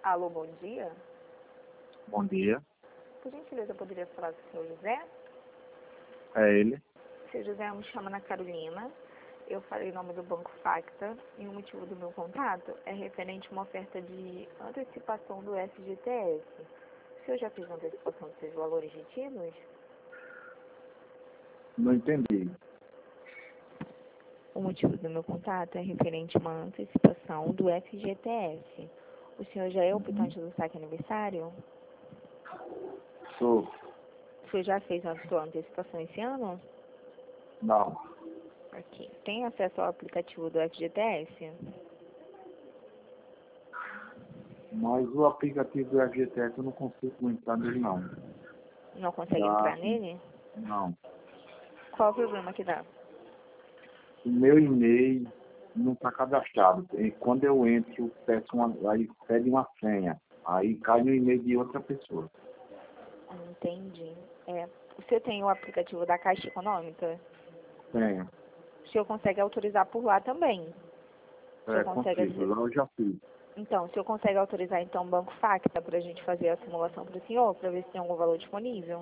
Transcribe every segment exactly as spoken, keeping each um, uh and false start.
Alô, bom dia. Bom dia. Por gentileza, eu poderia falar com o senhor José? É ele. Seu José, me chama Ana Carolina. Eu falei o nome do Banco Facta e o motivo do meu contato é referente a uma oferta de antecipação do F G T S. O senhor já fez uma antecipação dos seus valores retidos? Não entendi. O motivo do meu contato é referente a uma antecipação do F G T S. O senhor já é optante do saque aniversário? Sou. O senhor já fez a sua antecipação esse ano? Não. Ok. Tem acesso ao aplicativo do F G T S? Mas o aplicativo do F G T S eu não consigo entrar nele, não. Não consegue Já- entrar nele? Não. Qual o problema que dá? O meu e-mail não está cadastrado. E quando eu entro, peço uma, aí pede uma senha. Aí cai no e-mail de outra pessoa. Entendi. É, o senhor tem o aplicativo da Caixa Econômica? Tenho. O senhor consegue autorizar por lá também? O É, senhor consegue... consigo. Lá eu já fiz. Então, o senhor consegue autorizar então o Banco Facta para a gente fazer a simulação para o senhor, para ver se tem algum valor disponível?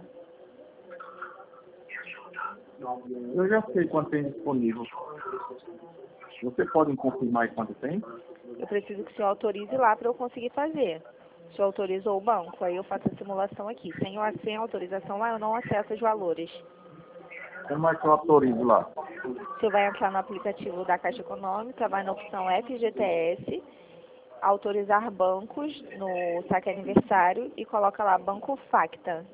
Eu já sei quanto tem disponível. Você pode me confirmar aí quanto tem? Eu preciso que o senhor autorize lá para eu conseguir fazer. O senhor autorizou o banco, aí eu faço a simulação aqui. Sem, a- sem autorização lá, eu não acesso os valores. Como é que eu autorizo lá? O senhor vai entrar no aplicativo da Caixa Econômica, vai na opção F G T S, autorizar bancos no saque aniversário e coloca lá Banco Facta.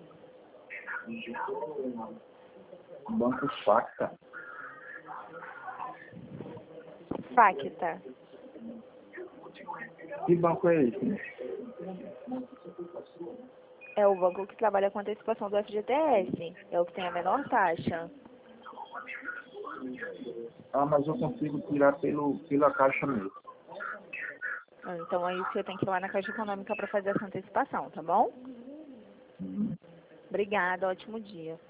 Banco Facta. Facta. Que banco é esse? É o banco que trabalha com antecipação do F G T S. É o que tem a menor taxa. Ah, mas eu consigo tirar pelo, pela caixa mesmo. Então aí o senhor tem que ir lá na Caixa Econômica para fazer essa antecipação, tá bom? Uhum. Obrigada, ótimo dia.